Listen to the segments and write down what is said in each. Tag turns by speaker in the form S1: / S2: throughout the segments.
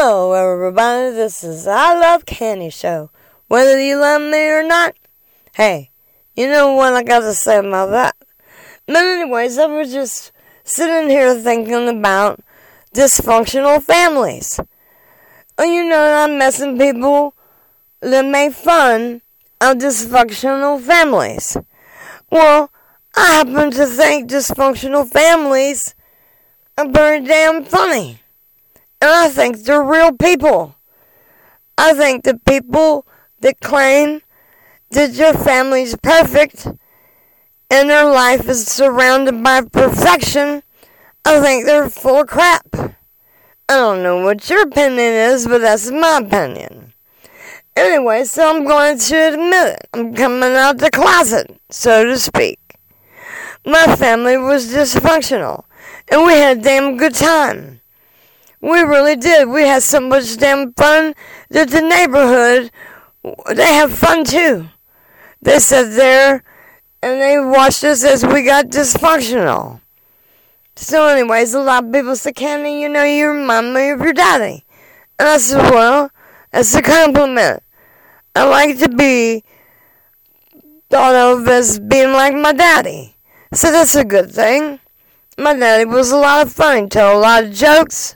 S1: Hello, everybody. This is I Love Candy Show. Whether you love me or not, hey, you know what I got to say about that. But anyways, I was just sitting here thinking about dysfunctional families. I'm messing people that make fun of dysfunctional families. Well, I happen to think dysfunctional families are very damn funny. And I think they're real people. I think the people that claim that your family's perfect and their life is surrounded by perfection, I think they're full of crap. I don't know what your opinion is, but that's my opinion. Anyway, so I'm going to admit it. I'm coming out the closet, so to speak. My family was dysfunctional, and we had a damn good time. We really did. We had so much damn fun that the neighborhood, they have fun too. They sat there and they watched us as we got dysfunctional. So anyways, a lot of people said, Candy, you remind me of your daddy. And I said, well, that's a compliment. I like to be thought of as being like my daddy. So that's a good thing. My daddy was a lot of fun. He told a lot of jokes.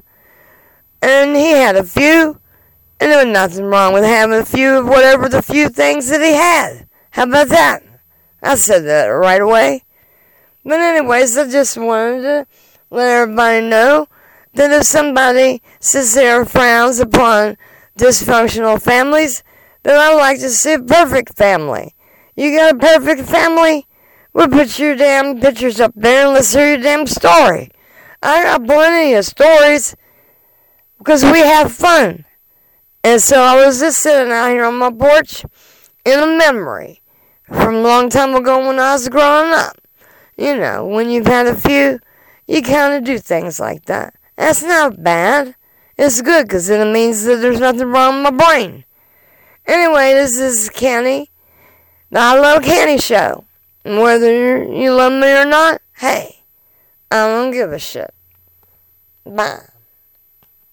S1: And he had a few, and there was nothing wrong with having a few of whatever the few things that he had. How about that? I said that right away. But anyways, I just wanted to let everybody know that if somebody sits there and frowns upon dysfunctional families, then I like to see a perfect family. You got a perfect family? We'll put your damn pictures up there and let's hear your damn story. I got plenty of stories. Because we have fun. And so I was just sitting out here on my porch in a memory from a long time ago when I was growing up. When you've had a few, you kind of do things like that. That's not bad. It's good because it means that there's nothing wrong with my brain. Anyway, this is Candy, the I Love Candy Show. And whether you love me or not, hey, I don't give a shit. Bye.